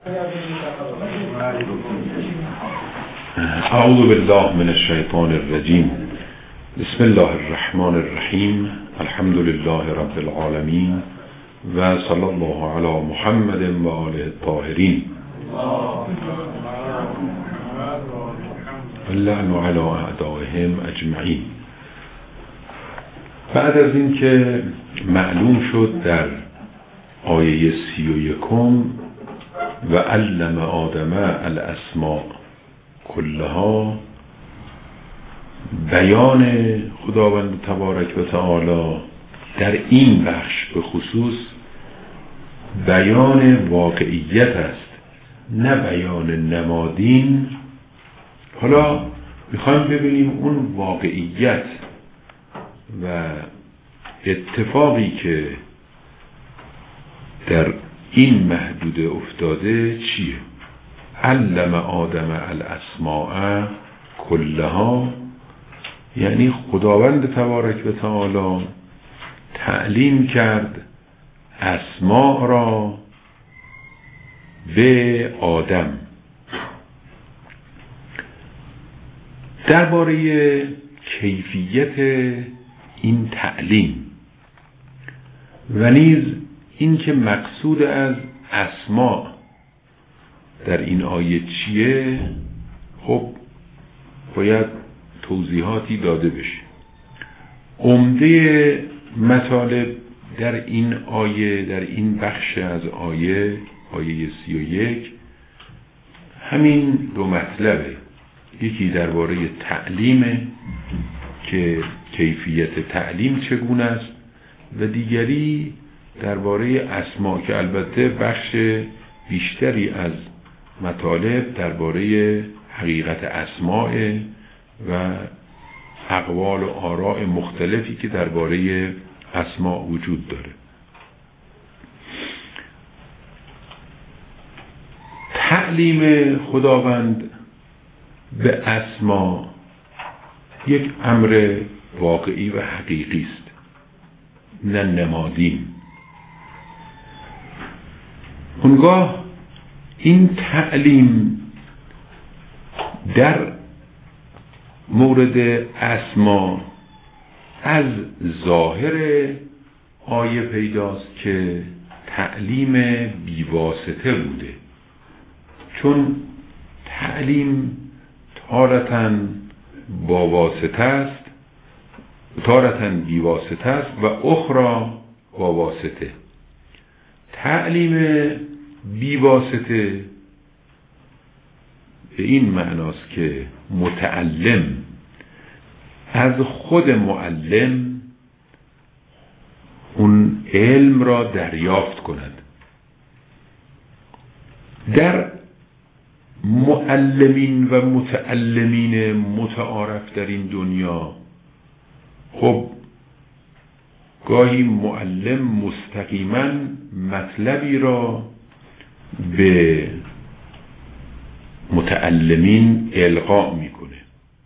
اعوذ بالله من الشیطان الرجیم. بسم الله الرحمن الرحیم. الحمد لله رب العالمین و صلی الله علی محمد و آله الطاهرین. اللعن علی اعدائهم اجمعین. بعد از این که معلوم شد در آیه 31 و علم آدم الاسماء کلها، بیان خداوند تبارک و تعالی در این بخش به خصوص بیان واقعیت است، نه بیان نمادین. حالا میخوایم ببینیم اون واقعیت و اتفاقی که در این محدوده افتاده چیه. علم آدم الاسماء کلها، یعنی خداوند تبارک و تعالی تعلیم کرد اسماء را به آدم. درباره کیفیت این تعلیم و نیز این که مقصود از اسماء در این آیه چیه، خب باید توضیحاتی داده بشه. عمده مطالب در این آیه، در این بخش از آیه 31 همین دو مطلبه. یکی درباره تعلیمه که کیفیت تعلیم چگونه است و دیگری درباره اسما که البته بخش بیشتری از مطالب درباره حقیقت اسماء و اقوال و آراء مختلفی که درباره اسماء وجود داره. تعلیم خداوند به اسما یک امر واقعی و حقیقی است، نه نمادین. اونگاه این تعلیم در مورد اسما از ظاهر آیه پیداست که تعلیم بیواسطه بوده، چون تعلیم تارتاً با واسطه است، تارتاً بیواسطه است و اخرى با واسطه. تعلیم بیواسطه به این معناست که متعلم از خود معلم اون علم را دریافت کند. در معلمین و متعلمین متعارف در این دنیا، خب گاهی معلم مستقیما مطلبی را به متعلمین القا میکنه.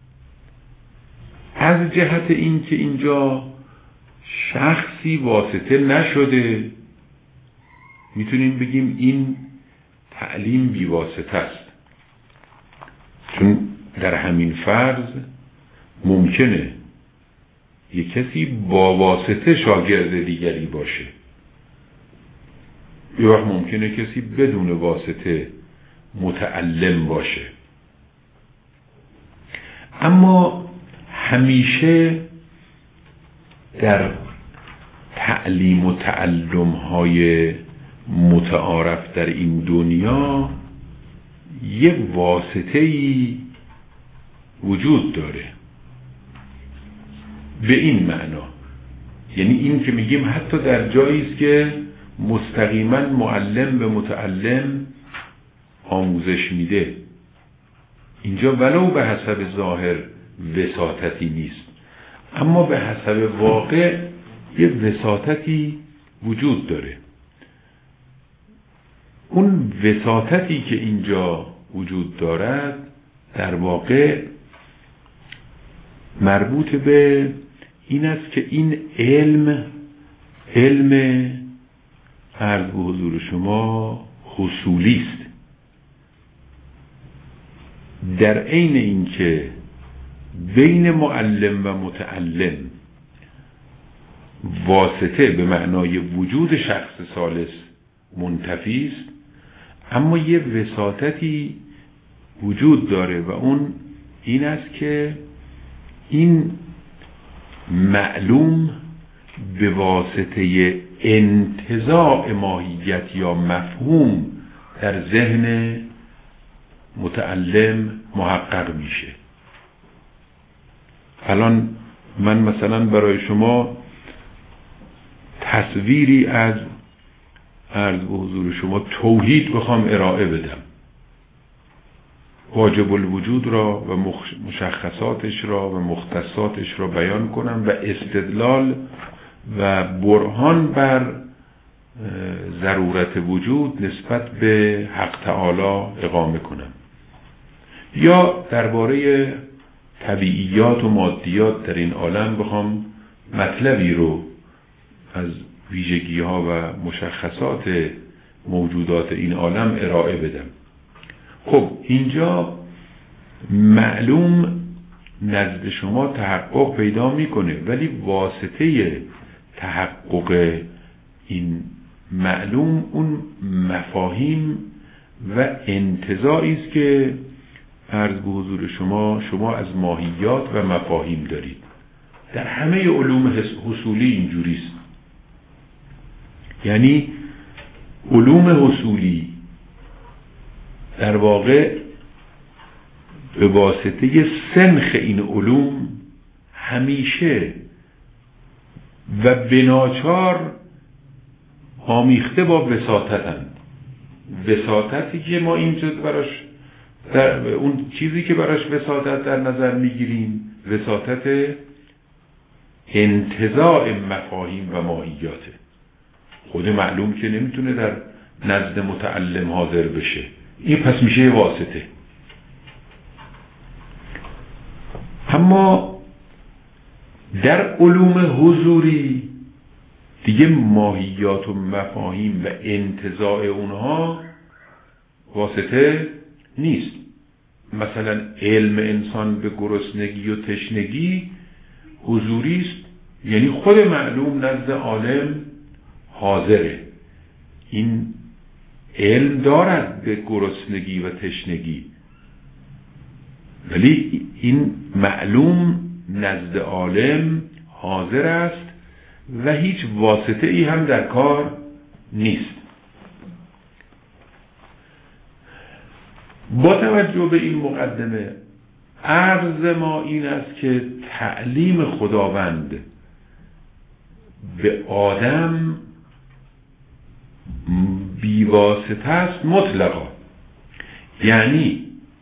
از جهت این که اینجا شخصی واسطه نشده، میتونیم بگیم این تعلیم بیواسطه است، چون در همین فرض ممکنه یک کسی با واسطه شاگرد دیگری باشه، یه وقت ممکنه کسی بدون واسطه متعلم باشه. اما همیشه در تعلیم و تعلم های متعارف در این دنیا یه واسطه‌ای وجود داره. به این معنا، یعنی این که میگیم حتی در جایی است که مستقیما معلم به متعلم آموزش میده، اینجا ولو به حسب ظاهر وساطتی نیست، اما به حسب واقع یه وساطتی وجود داره. اون وساطتی که اینجا وجود دارد در واقع مربوط به این است که این علم عرض به حضور شما حصولی است. در عین اینکه بین معلم و متعلم واسطه به معنای وجود شخص ثالث منتفی است، اما یه وساطتی وجود داره و اون این است که این معلوم به واسطه انتزاع ماهیت یا مفهوم در ذهن متعلم محقق میشه. الان من مثلا برای شما تصویری از عرض به حضور شما توحید بخوام ارائه بدم، واجب الوجود را و مشخصاتش را و مختصاتش را بیان کنم و استدلال و برهان بر ضرورت وجود نسبت به حق تعالی اقامه کنم، یا درباره طبیعیات و مادیات در این عالم بخوام مطلبی رو از ویژگی ها و مشخصات موجودات این عالم ارائه بدم. خب اینجا معلوم نزد شما تحقق پیدا میکنه، ولی واسطه تحقق این معلوم اون مفاهیم و انتزاعی است که عرض به حضور شما از ماهیات و مفاهیم دارید. در همه علوم حصولی اینجوری است. یعنی علوم حصولی در واقع به واسطه سنخ این علوم همیشه و بناچار آمیخته با وساطتند. وساطتی که ما اینجا براش اون چیزی که براش وساطت در نظر میگیریم وساطت انتزاع مفاهیم و ماهیاته. خود معلوم که نمیتونه در نزد متعلم حاضر بشه، این پس میشه واسطه. اما در علوم حضوری دیگه ماهیات و مفاهیم و انتزاع اونها واسطه نیست. مثلا علم انسان به گرسنگی و تشنگی حضوری است، یعنی خود معلوم نزد عالم حاضره، این علم دارد به گرسنگی و تشنگی، ولی این معلوم نزد عالم حاضر است و هیچ واسطه ای هم در کار نیست. با توجه به این مقدمه عرض ما این است که تعلیم خداوند به آدم بیواسطه است مطلقا، یعنی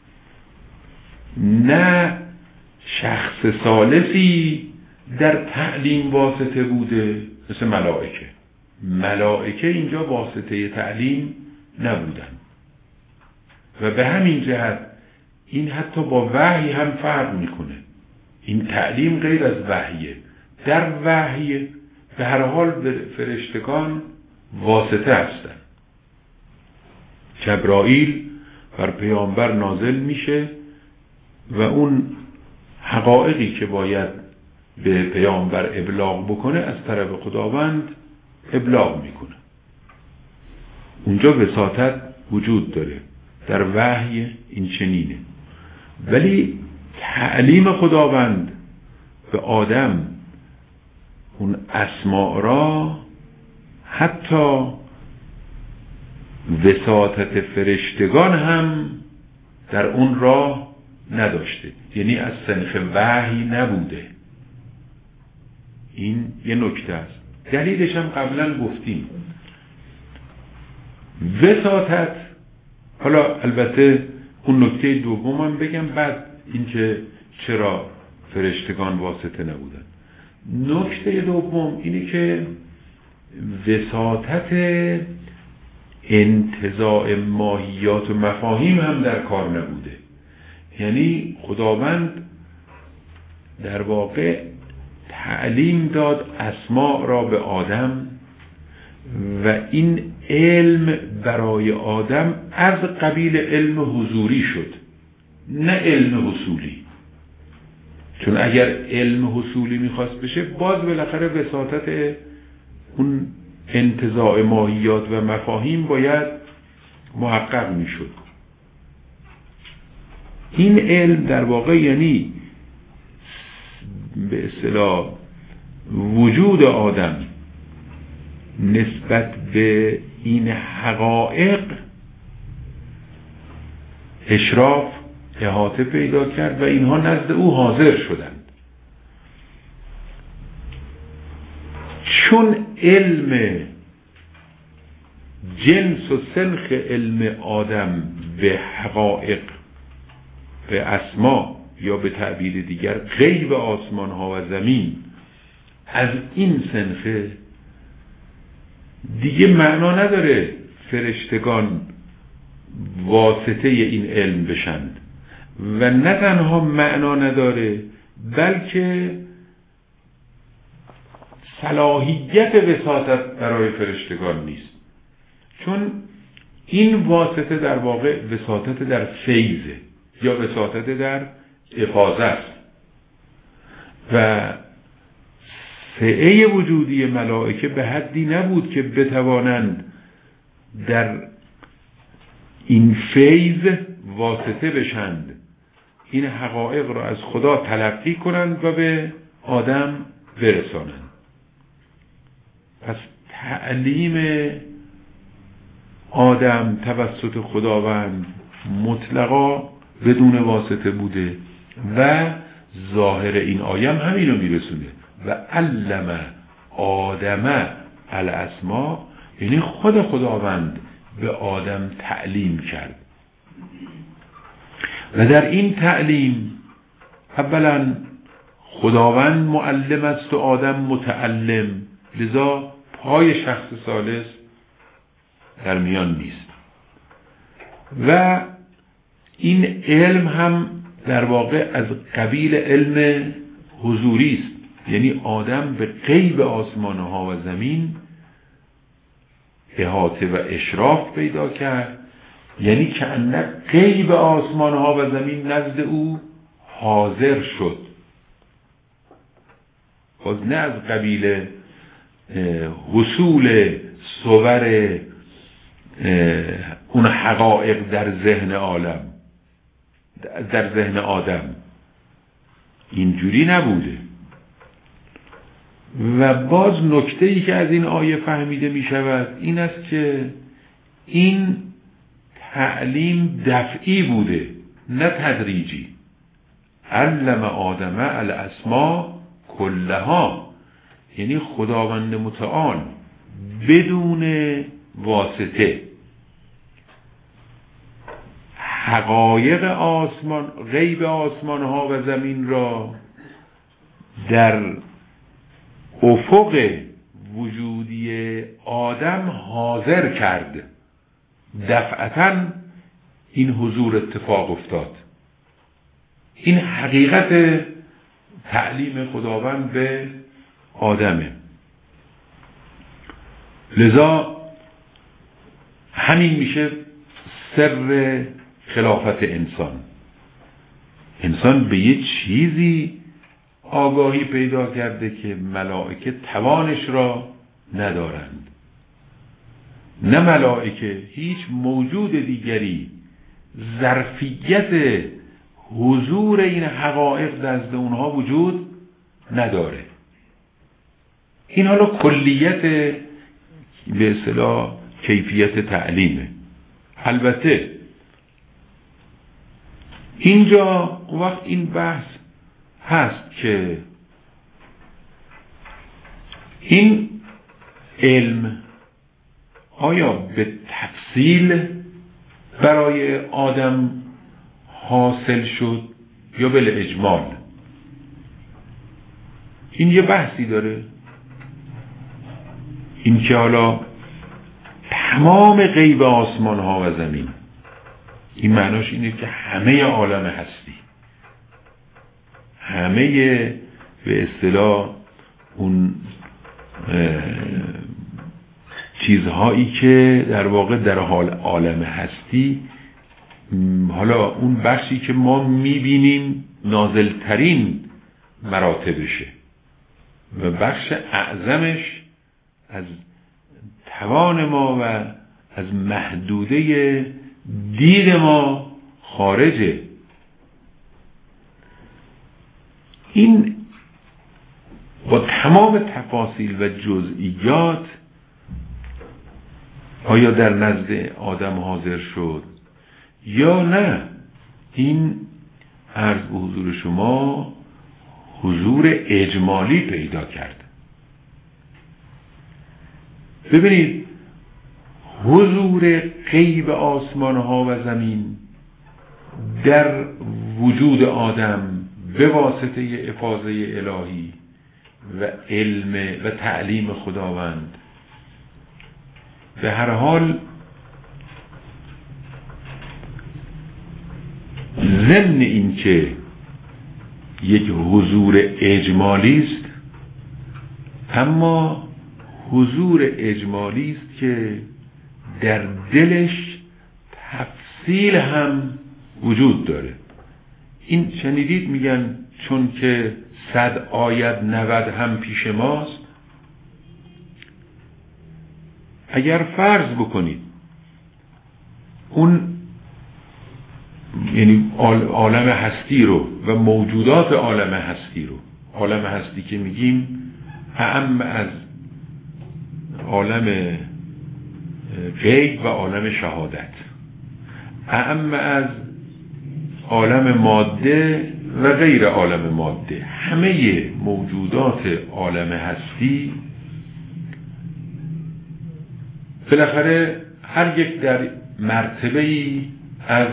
نه شخص ثالثی در تعلیم واسطه بوده مثل ملائکه. ملائکه اینجا واسطه تعلیم نبودن و به همین جهت این حتی با وحی هم فرق میکنه. این تعلیم غیر از وحیه. در وحی به هر حال فرشتگان واسطه هستند. جبرائیل بر پیامبر نازل میشه و اون حقایقی که باید به پیامبر ابلاغ بکنه از طرف خداوند ابلاغ میکنه. اونجا وساطت وجود داره. در وحی این چنینه. ولی تعلیم خداوند به آدم اون اسماء را حتی وساطت فرشتگان هم در اون راه نداشته، یعنی از سنخ وحی نبوده. این یه نکته است. دلیلش هم قبلا گفتیم. وساطت، حالا البته اون نکته دوم هم بگم بعد اینکه چرا فرشتگان واسطه نبودن. نکته دوم اینه که وساطت انتزاع ماهیات و مفاهیم هم در کار نبوده. یعنی خداوند در واقع تعلیم داد اسماء را به آدم و این علم برای آدم از قبیل علم حضوری شد. نه علم حصولی. چون اگر علم حصولی میخواست بشه باز بالاخره وساطت اون انتزاع ماهیات و مفاهیم باید محقق میشد. این علم در واقع یعنی به اصطلاح وجود آدم نسبت به این حقایق اشراف احاطه پیدا کرد و اینها نزد او حاضر شدند. چون علم جنس و سنخ علم آدم به حقایق، به اسما یا به تعبیر دیگر غیب آسمان ها و زمین از این سنخه، دیگه معنا نداره فرشتگان واسطه این علم بشند و نه تنها معنا نداره بلکه صلاحیت وساطت برای فرشتگان نیست. چون این واسطه در واقع وساطت در فیضه یا وساطت در افاضه است و سعه وجودی ملائکه به حدی نبود که بتوانند در این فیض واسطه بشند، این حقایق را از خدا تلقی کنند و به آدم برسانند. پس تعلیم آدم توسط خداوند مطلقا بدون واسطه بوده و ظاهر این آیه هم همین رو میرسونه و علم آدم الاسماء، یعنی خود خداوند به آدم تعلیم کرد و در این تعلیم اولا خداوند معلم است و آدم متعلم، لذا پای شخص ثالث در میان نیست و این علم هم در واقع از قبیل علم حضوری است، یعنی آدم به غیب آسمان ها و زمین احاطه و اشراف پیدا کرد، یعنی که انه غیب آسمان ها و زمین نزد او حاضر شد. باز نه از قبیل حصول صور اون حقایق در ذهن عالم، در ذهن آدم اینجوری نبوده. و باز نکته‌ای که از این آیه فهمیده می شود این است که این تعلیم دفعی بوده نه تدریجی. علم آدم الاسماء کلها، یعنی خداوند متعال بدون واسطه حقایق آسمان، غیب آسمان ها و زمین را در افق وجودی آدم حاضر کرد. دفعتاً این حضور اتفاق افتاد. این حقیقت تعلیم خداوند به آدمه. لذا همین میشه سر خلافت انسان. انسان به یه چیزی آگاهی پیدا کرده که ملائکه توانش را ندارند. نه ملائکه، هیچ موجود دیگری ظرفیت حضور این حقایق نزد اونها وجود نداره. این حالا کلیت به اصطلاح کیفیت تعلیمه. البته اینجا وقت این بحث هست که این علم آیا به تفصیل برای آدم حاصل شد یا بالاجمال؟ این یه بحثی داره. این که حالا تمام غیب آسمان ها و زمین، این معناش اینه که همه عالم هستی، همه به اصطلاح اون چیزهایی که در واقع در حال عالم هستی حالا اون بخشی که ما میبینیم نازلترین مراتبشه و بخش اعظمش از توان ما و از محدوده دید ما خارجه. این با تمام تفاصیل و جزئیات آیا در نزد آدم حاضر شد یا نه، این عرض به حضور شما حضور اجمالی پیدا کرد. ببینید حضور غیب آسمان ها و زمین در وجود آدم به واسطه افاضه الهی و علم و تعلیم خداوند به هر حال ضمن این که یک حضور اجمالی است، اما حضور اجمالی است که در دلش تفصیل هم وجود داره. این شنیدید میگن چون که 100 آید 90 هم پیش ماست. اگر فرض بکنید اون یعنی عالم هستی رو و موجودات عالم هستی رو، عالم هستی که میگیم اعم از عالم غیب و عالم شهادت، اعم از عالم ماده و غیر عالم ماده، همه موجودات عالم هستی بالاخره هر یک در مرتبه‌ای از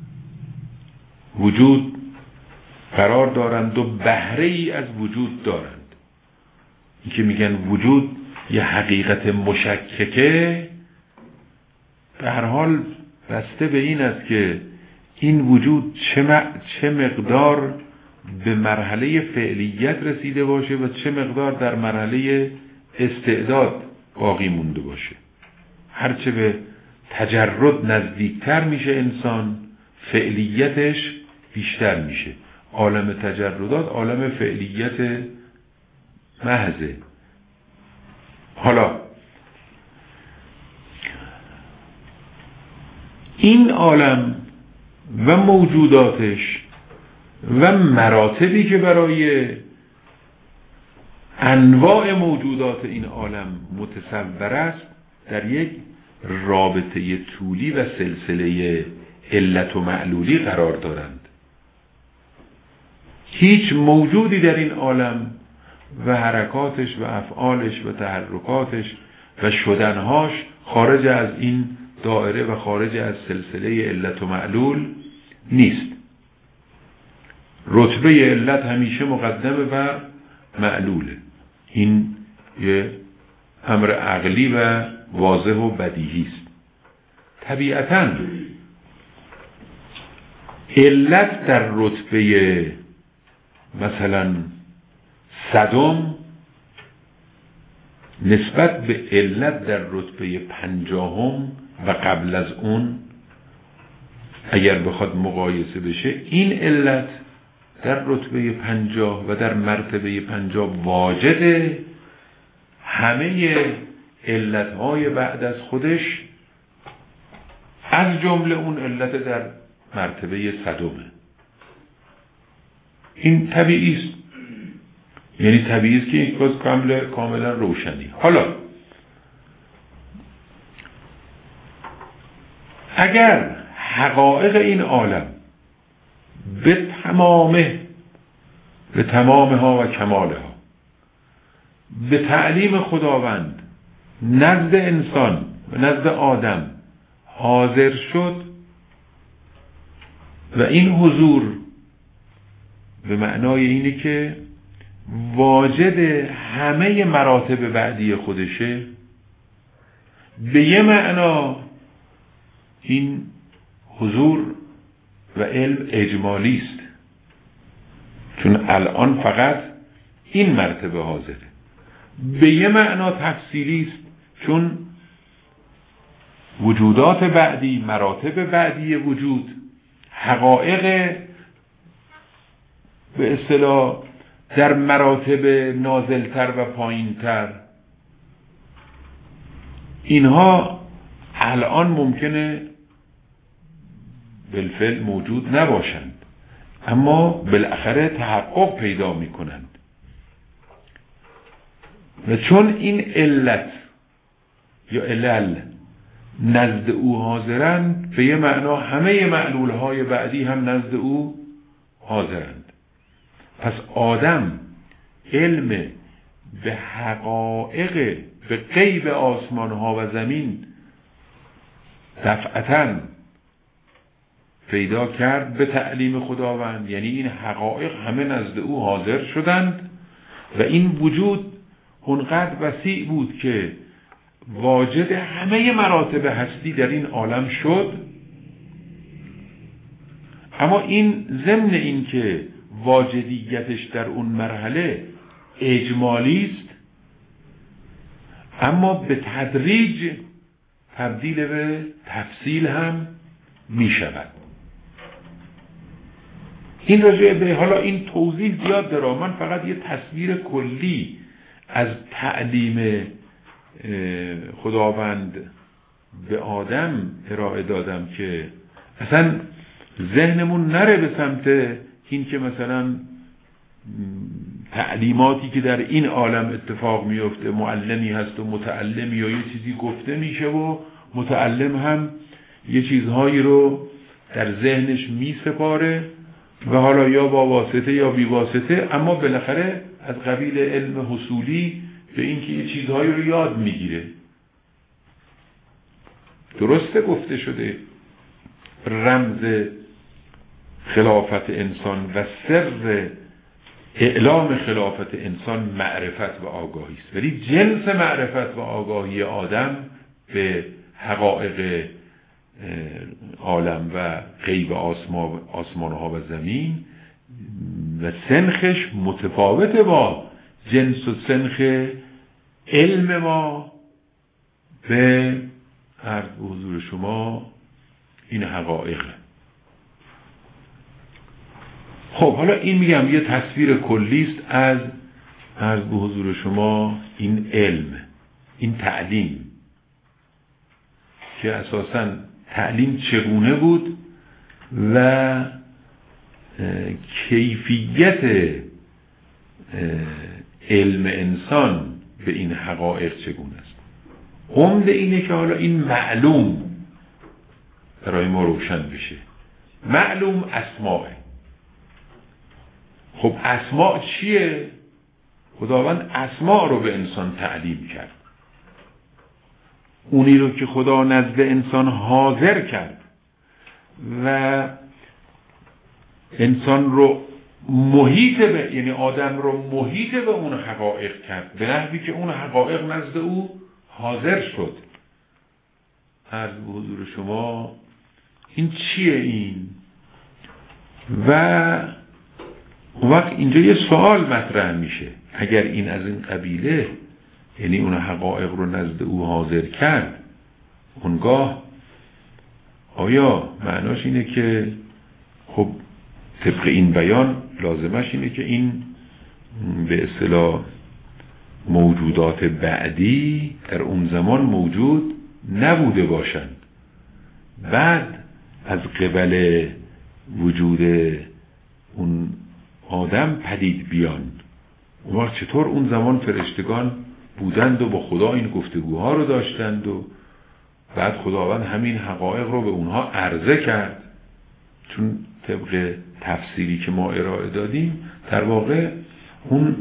وجود قرار دارند و بهره‌ای از وجود دارند. این که میگن وجود یه حقیقت مشککه، به هر حال بسته به این است که این وجود چه مقدار به مرحله فعلیت رسیده باشه و چه مقدار در مرحله استعداد باقی مونده باشه. هرچه به تجرد نزدیکتر میشه انسان، فعلیتش بیشتر میشه. عالم تجردات عالم فعلیت محضه. حالا این عالم و موجوداتش و مراتبی که برای انواع موجودات این عالم متصور است در یک رابطه طولی و سلسله علت و معلولی قرار دارند. هیچ موجودی در این عالم و حرکاتش و افعالش و تحرکاتش و شدنهاش خارج از این دائره و خارج از سلسله علت و معلول نیست. رتبه علت همیشه مقدم بر معلوله. این یه امر عقلی و واضح و بدیهی است. طبیعتاً علت در رتبه مثلا 100 نسبت به علت در رتبه 50 و قبل از اون اگر بخواد مقایسه بشه، این علت در رتبه 50 و در مرتبه 50 واجد همه علتهای بعد از خودش، از جمله اون علت در مرتبه 100. این طبیعی است. یعنی طبیعی است که یک باز کاملا روشنی. حالا اگر حقایق این عالم به تمامها و کمالها به تعلیم خداوند نزد انسان و نزد آدم حاضر شد و این حضور به معنای اینه که واجد همه مراتب بعدی خودشه، به یه معنا این حضور و علم اجمالی است، چون الان فقط این مرتبه حاضره. به یه معنا تفصیلی است، چون وجودات بعدی، مراتب بعدی وجود حقایق به اصطلاح در مراتب نازلتر و پایینتر، اینها الان ممکنه بالفعل موجود نباشند، اما بالاخره تحقق پیدا میکنند. و چون این علت یا علل نزد او حاضرند، به یه معنا همه معلولهای بعدی هم نزد او حاضرند. پس آدم علم به حقایق، به غیب آسمان ها و زمین دفعتاً پیدا کرد به تعلیم خداوند، یعنی این حقایق همه نزد او حاضر شدند و این وجود اونقدر وسیع بود که واجد همه مراتب هستی در این عالم شد. اما این ضمن این که واجدیتش در اون مرحله اجمالی است، اما به تدریج تبدیل به تفصیل هم می شود. این راجعه به حالا این توضیح زیاد داره، من فقط یه تصویر کلی از تعلیم خداوند به آدم ارائه دادم که اصلا ذهنمون نره به سمت این که مثلا تعلیماتی که در این عالم اتفاق میفته معلمی هست و متعلمی یا یه چیزی گفته میشه و متعلم هم یه چیزهایی رو در ذهنش میسپاره و حالا یا با واسطه یا بی واسطه، اما بالاخره از قبیل علم حصولی به این که یه چیزهایی رو یاد میگیره. درسته گفته شده رمز خلافت انسان و سر اعلام خلافت انسان معرفت و آگاهی است، ولی جنس معرفت و آگاهی آدم به حقایق عالم و غیب آسمانها و زمین و سنخش متفاوته با جنس و سنخ علم ما به عرض به حضور شما این حقایق. خب حالا این میگم یه تصویر کلی است از عرض به حضور شما این علم، این تعلیم که اساساً تعلیم چگونه بود و کیفیت علم انسان به این حقایق چگونه است. عمده اینه که حالا این معلوم برای ما روشن بشه. معلوم اسماء. خب اسماء چیه؟ خداوند اسماء رو به انسان تعلیم کرد. اونی رو که خدا نزد انسان حاضر کرد و انسان رو محیط به، یعنی آدم رو محیط به اون حقایق کرد به نحوی که اون حقایق نزد او حاضر شد. عرض به حضور شما این چیه این؟ و وقت اینجا یه سوال مطرح میشه، اگر این از این قبیله، یعنی اون حقایق رو نزد او حاضر کرد، اونگاه آیا معناش اینه که خب طبق این بیان لازمش اینه که این به اصطلاح موجودات بعدی در اون زمان موجود نبوده باشند، بعد از قبل وجود اون آدم پدید بیان؟ اون وقت چطور اون زمان فرشتگان بودند و با خدا این گفتگوها رو داشتند و بعد خداوند همین حقایق رو به اونها عرضه کرد؟ چون طبق تفسیری که ما ارائه دادیم در واقع اون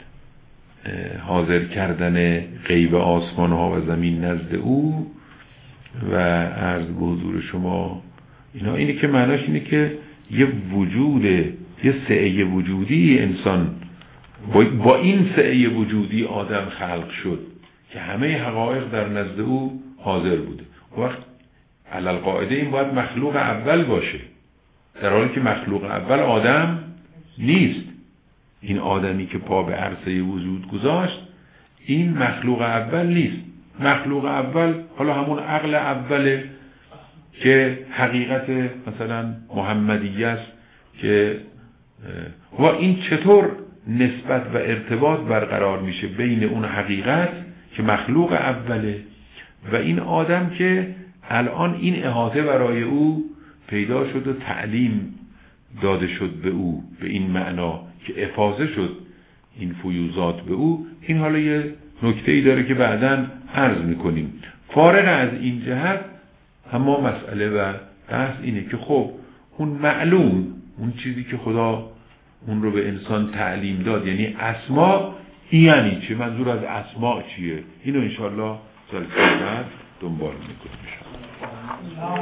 حاضر کردن غیب آسمان ها و زمین نزد او و عرض به حضور شما اینا، اینه که معناش اینه که یه وجود، یه سعی وجودی انسان با این سعی وجودی آدم خلق شد که همه حقایق در نزد او حاضر بوده. وقت علل قاعده این باید مخلوق اول باشه، در حالی که مخلوق اول آدم نیست. این آدمی که پا به عرصه وجود گذاشت این مخلوق اول نیست. مخلوق اول حالا همون عقل اوله که حقیقت مثلا محمدیه است که و این چطور نسبت و ارتباط برقرار میشه بین اون حقیقت که مخلوق اوله و این آدم که الان این احاطه برای او پیدا شد و تعلیم داده شد به او به این معنا که افاضه شد این فیوضات به او. این حالا یه نکته‌ای داره که بعداً عرض میکنیم. فارغ از این جهت اما مسئله و بحث اینه که خب اون معلوم، اون چیزی که خدا اون رو به انسان تعلیم داد، یعنی اسما، این یعنی چه؟ منظور از اسما چیه؟ اینو انشاءالله سال بعد دنبال میکنیم.